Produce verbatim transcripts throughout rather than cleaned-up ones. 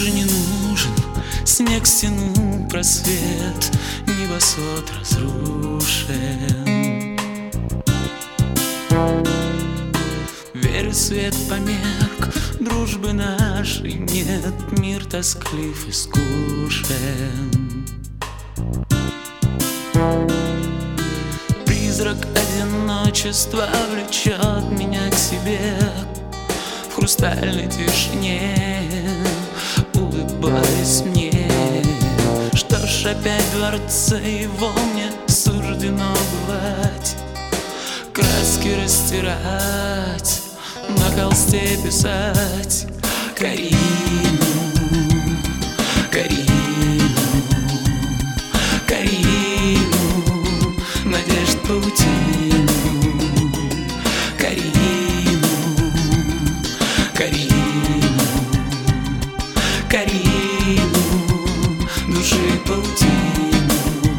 уже не нужен, снег стянул просвет, небосвод разрушен. Верю, свет померк, дружбы нашей нет, мир тосклив и скучен. Призрак одиночества влечет меня к себе, в хрустальной тишине улыбаясь мне. Что ж, опять в дворце его мне суждено бывать, краски растирать, на холсте писать Карину, Карину, Карину, надежд паутину. Карину, Карину, Карину, души паутину.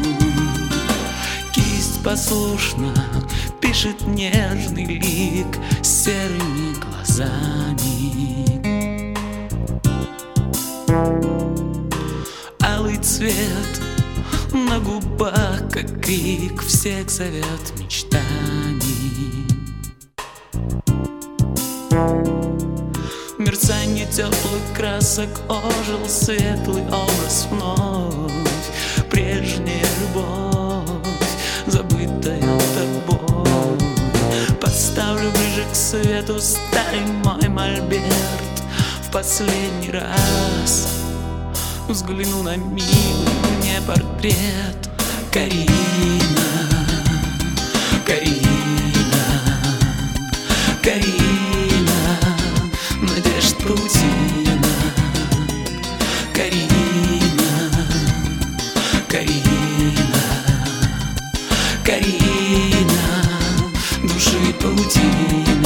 Кисть послушно пишет нежный лик серыми глазами. Алый цвет на губах, как крик, всех зовет мечтами. В мерцании теплых красок ожил светлый образ вновь. Прежняя любовь, забытая тобой. Подставлю ближе к свету старый мой мольберт, в последний раз взгляну на милый мне портрет. Карина, Карина, Карина, надежд паутина. Карина, Карина, Карина, души паутина.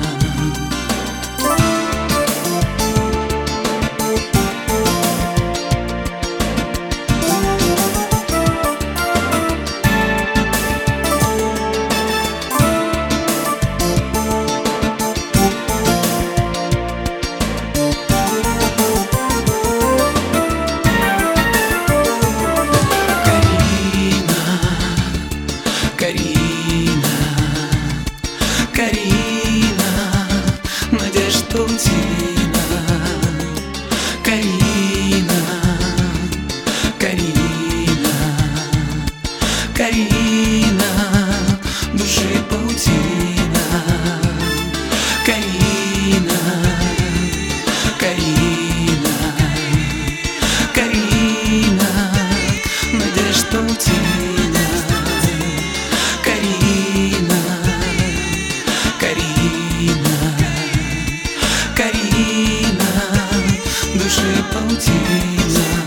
Карина, Карина, надежд паутина. Карина, Карина, Карина, души паутина. Карина, Карина, Карина, надежд паутина. Карина, Карина, Карина, души паутина.